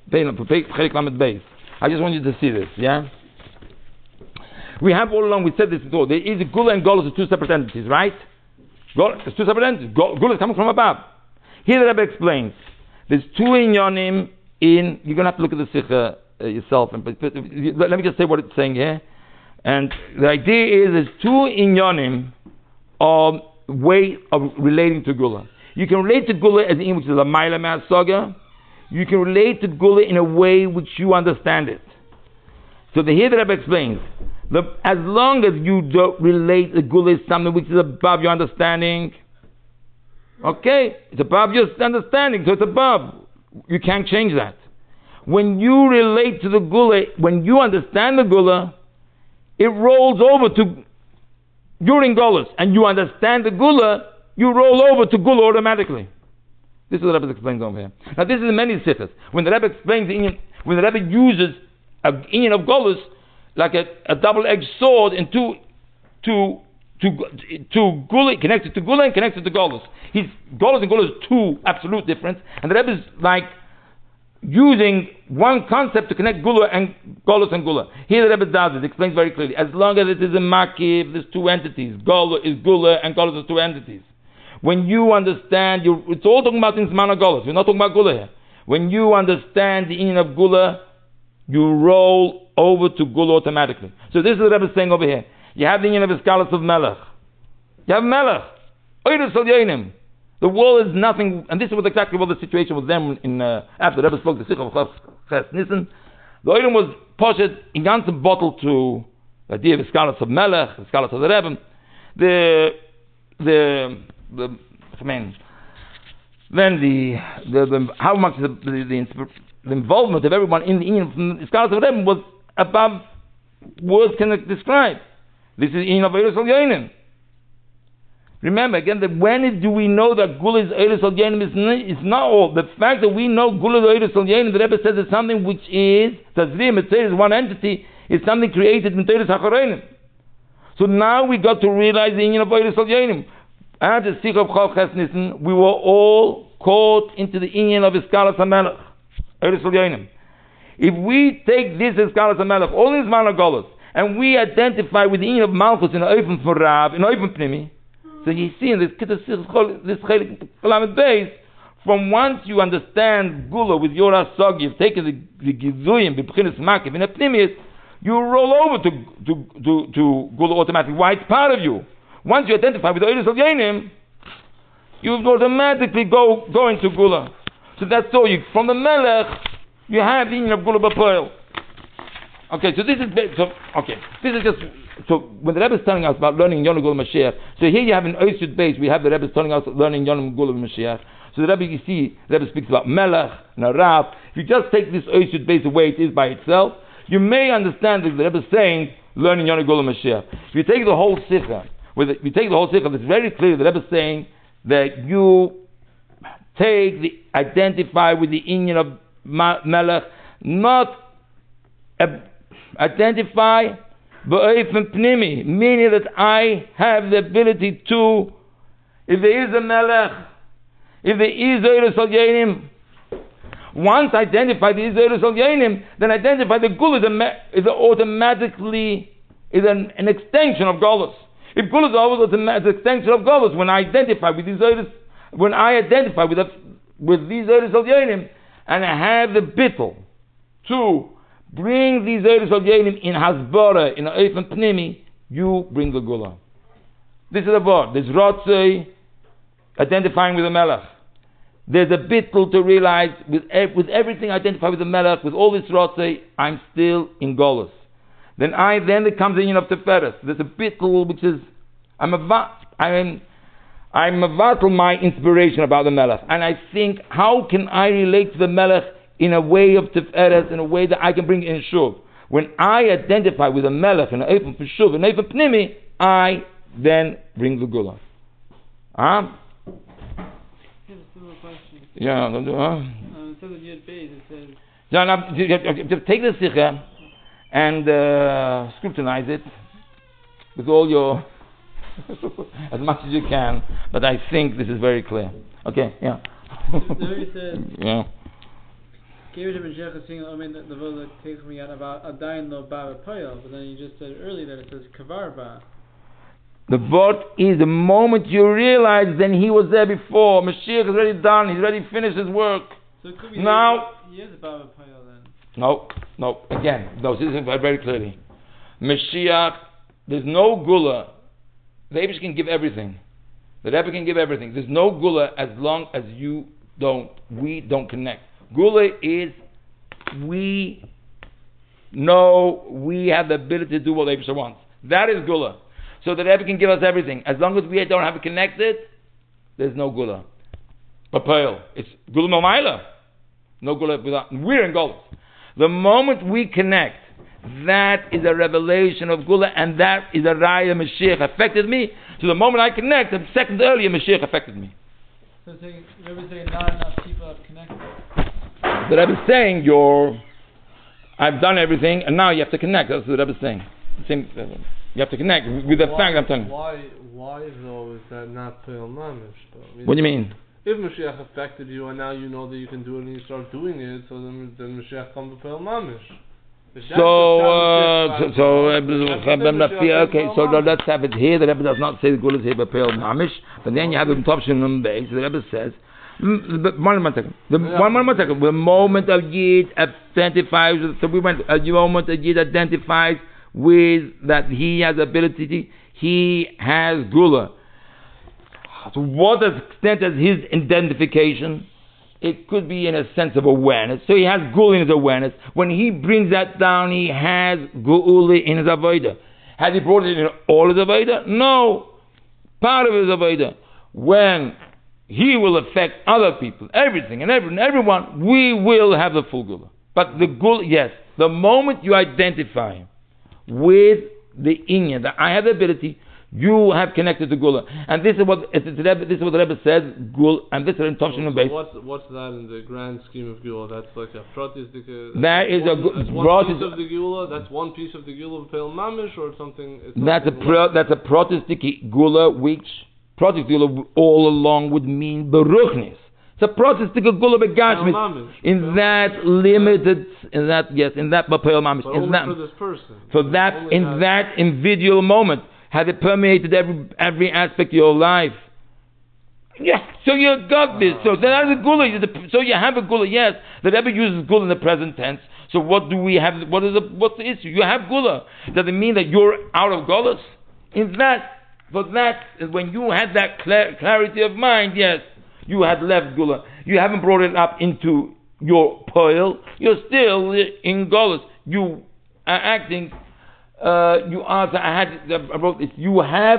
I just want you to see this, yeah? We have all along, we said this before, there is Gula and Golus are two separate entities, right? It's two separate entities. Gula is coming from above. Here the Rebbe explains, there's two inyonim in, you're going to have to look at the Sikha yourself, but let me just say what it's saying here. And the idea is there's two inyonim of way of relating to Gula. You can relate to Gula as in which is a Maila Ma'as Saga. You can relate to Gula in a way which you understand it. So here the Rebbe explains, as long as you don't relate the Gula is something which is above your understanding, okay, it's above your understanding, so it's above. You can't change that. When you relate to the Gula, when you understand the Gula, it rolls over to, you're in Golas, and you understand the Gula, you roll over to Gula automatically. This is what the Rebbe explains over here. Now this is in many sitters. When the Rebbe explains the Inyan, when the Rebbe uses an Inyan of Golas, like a double-edged sword, and to Gula, connected to Gula and connected to Golas. Golas and Gula is two absolute difference, and the Rebbe is like using one concept to connect Gula and Golas and Gula. Here the Rebbe does it, explains very clearly. As long as it is a Makiv, there's two entities. Gula is Gula and Golas is two entities. When you understand, it's all talking about in Zman HaGolus. We're not talking about Gula here. When you understand the Inyan of Gula, you roll over to Gula automatically. So this is what the Rebbe is saying over here. You have the Inyan of Eskalas of Melech. You have Melech. Oiris al Yonim. The world is nothing, and this is exactly what the situation was then after the Rebbe spoke the Sikh of Ches Nissen. The Oirim was pushed in ganzen bottle to the idea of Eskalas of Melech, Eskalas of the Rebbe. How much the involvement of everyone in the Inyan from the scholars of Rebbe was above words can describe. This is Inyan of Oiris al Yonim. Remember again that when do we know that Gula is Oiris al Yonim is not all. The fact that we know Gula is Oiris al Yonim, the Rebbe says it's something which is Tazvim, it says one entity, is something created in Teres HaCharonim. So now we got to realize the Inyan of Oiris al Yonim. At the Sikh of Chol Ches Nissen, we were all caught into the Inyan of Eskalas HaMelech, Oiris al Yonim. If we take this Eskalas HaMelech, all in Zman HaGolus, and we identify with the Inyan of Malchus in open for Rav, in open Pnimi, so you see in this Chelik Kalamet Beis, from once you understand Gula with your Asog, you've taken the Gizuyim, the B'chinas Makiv, in a Pnimius, you roll over to Gula automatically. Why? It's part of you. Once you identify with the Oiris al Yonim, you automatically go into Gula. So that's all. From the Melech, you have the Inyan of Gula B'Poel. Okay, so this is just, so when the Rebbe is telling us about learning Yonah Gula Mashiach, so here you have an Oisid base, we have the Rebbe telling us learning Yonah Gula Mashiach. So the Rebbe, you see, the Rebbe speaks about Melech, Narav. If you just take this Oisid base the way it is by itself, you may understand that the Rebbe is saying learning Yonah Gula Mashiach. If you take the whole Sikha, it's very clear the Rebbe is saying that you identify with the Inyan of Melech, not identify b'oifen pnimi, meaning that I have the ability to, if there is a Melech, if there is Oiris al Yonim, once identify the Oiris al Yonim, then identify the Gula is automatically an extension of Golos. If Gula is always an extension of Golos, when I identify with these Oiris, when I identify with these Oiris al Yonim, and I have the bittul to bring these Eidos Al Yenim in Hasbara, in Eifen Pnimi, you bring the Gula. This is the word. There's Rotzei, identifying with the Melech. There's a bittul to realize, with everything identified with the Melech, with all this Rotzei, I'm still in Golus. Then there comes the union of Teferes. There's a bittul which is, I'm avatal my inspiration about the Melech. And I think, how can I relate to the Melech in a way of Teferes, in a way that I can bring in Shuv? When I identify with the Melech in Eifen Shuv, in Eifen Pnimi, I then bring the Gula. Yeah, it says in Yud Beis, it says... Now, just take the Sikha and scrutinize it with all your... as much as you can, but I think this is very clear. Okay, yeah. There he says... Yeah. The word takes me out about Adayin Lo Ba B'Poyel, but then you just said earlier that it says Kavar Ba. The vote is the moment you realize then he was there before. Mashiach is already done. He's already finished his work. So it could be now, he is a Baba Payal then. No. Again, this is very clearly. Mashiach, there's no Gula. The Eibush can give everything. The Rebbe can give everything. There's no Gula as long as we don't connect. Gula is, we know we have the ability to do what the Eibush wants. That is Gula. So the Rebbe can give us everything. As long as we don't have it connected, there's no Gula. Papayel. It's Gula Mamayla. No Gula without. We're in Gula. The moment we connect, that is a revelation of Gula, and that is a Raya Mashiach affected me. So the moment I connect, a second earlier, Mashiach affected me. So the Rebbe is saying not enough people have connected. The Rebbe is saying I've done everything, and now you have to connect. That's what the Rebbe is saying. You have to connect with the fact I'm telling you. Why though is that not Peil Mamish though? What do you mean? If Mashiach affected you and now you know that you can do it and you start doing it, so then Mashiach comes to Peil Mamish. Okay, so let's have it here. The Rebbe does not say the Gula is here by Peil Mamish, but then you have the Topshin on the base. The Rebbe says, one second. The moment a Yid identifies, so we went, the moment a Yid identifies with that he has ability, he has Gula. To what extent is his identification? It could be in a sense of awareness. So he has Gula in his awareness. When he brings that down, he has Gula in his Avodah. Has he brought it in all his Avodah? No. Part of his Avodah. When he will affect other people, everything and everyone, we will have the full Gula. But the Gula, yes, the moment you identify with the Inyan, that I have the ability, you have connected to Gula. And this is what the Rebbe says, Gula, and this is in Tovshin base. What's that in the grand scheme of Gula? That's like a pratistic. That is one piece of the Gula. That's one piece of the Gula of Peil Mamish, or something. That's a pratistic Gula, which pratistic Gula all along would mean Beruchnis. It's a pratistic Gula begashmis in that limited, in that Peil Mamish, in that for this person. So that in that individual moment. Has it permeated every aspect of your life? Yes. So you got this. So that is a Gula. So you have a Gula. Yes. The Rebbe uses Gula in the present tense. So what do we have? What's the issue? You have Gula. Does it mean that you're out of Gulas? When you had that clarity of mind, yes, you had left Gula. You haven't brought it up into your Poil. You're still in Gulas. You are acting. I wrote this. You have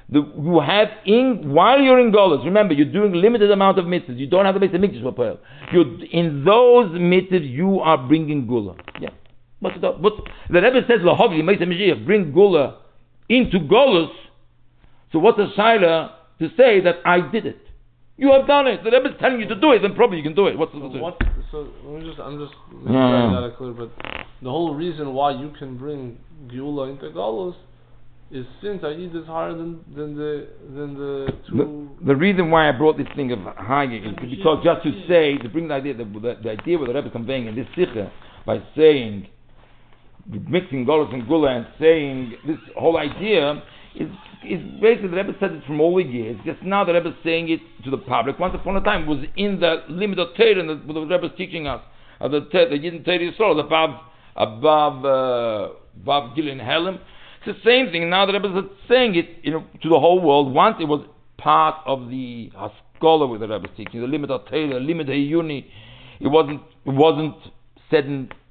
while you're in Golos. Remember, you're doing limited amount of mitzvahs. You don't have the basic mitzvahs for Pearl. In those mitzvahs, you are bringing Gula. Yeah. The Rebbe says, "Lahovli Meisei Mashiach, bring Gula into Golos." So what's the shaila to say that I did it? You have done it. The Rebbe is telling you to do it, then probably you can do it. I'm just making that clear. But the whole reason why you can bring Geula into Golos is since Ayid is higher than the two. The reason why I brought this thing of Hayek is because just to bring the idea, the idea what the Rebbe is conveying in this Sikha by saying, mixing Golos and Gula and saying this whole idea is basically the Rebbe said it from all the years. Just now the Rebbe is saying it to the public. Once upon a time it was in the limit of Torah, and the Rebbe is teaching us the Yidden Torah Yisrael, the Bab above Gilin Helim. It's the same thing. Now the Rebbe is saying it to the whole world. Once it was part of the Haskalah with the Rebbe's teaching, the limit of Taylor, limit of Yuni. It wasn't said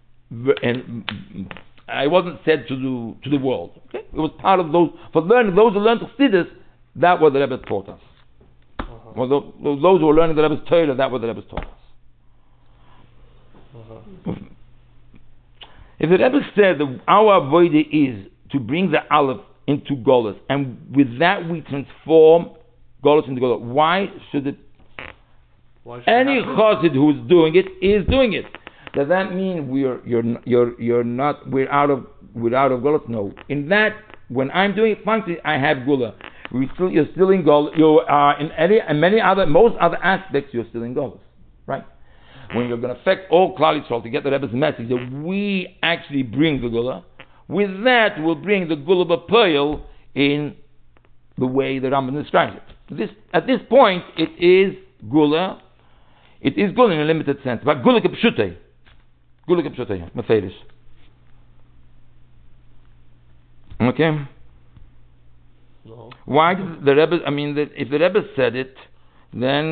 it wasn't said to the world. Okay? It was part of those for learning. Those who learned Chassidus, that what the Rebbe taught us. Well, those who were learning the Rebbe's Torah, that what the Rebbe taught us. If the Rebbe said that our avodah is to bring the Aleph into Golus, and with that we transform Golus into Golus, why should any Chassid who is doing it is doing it? Does that mean we're out of Golus? No. In that, when I'm doing it functionally, I have Gula. You're still in Golus. You are in most other aspects. You're still in Golus, right? When you're going to affect all Klal Yisrael to get the Rebbe's message that we actually bring the Gula, with that we'll bring the Gula B'Poel in the way the Rambam describes it. At this point, it is Gula. It is Gula in a limited sense, but Gula K'Pshutei. Gula K'Pshutei, Meferish. Okay. No. Why did the Rebbe? I mean, if the Rebbe said it, then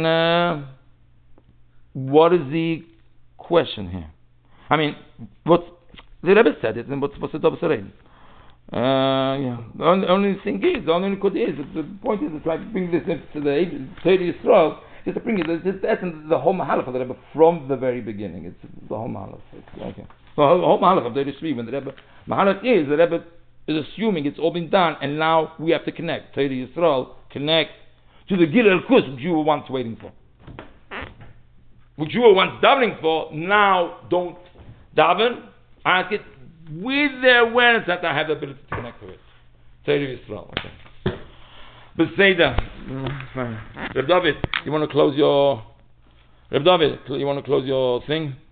what is the question here? I mean, what the Rebbe said it, and what's the Dov Sarein? Yeah. The only thing is, the only code is, the point is to try to bring this into the Torah Yisrael, just to bring it. It's the whole Mahalach of the Rebbe from the very beginning. It's the whole Mahalach. Okay. The whole Mahalach of the Rebbe, when the Rebbe Mahalach is, the Rebbe is assuming it's all been done, and now we have to connect. Torah Yisrael connect to the Gil El-Kus, which you were once waiting for. Which you were once davening for, now don't daven, ask it with the awareness that I have the ability to connect to it. Torah Yisrael. Okay. Beseda. Reb David, you want to close your thing?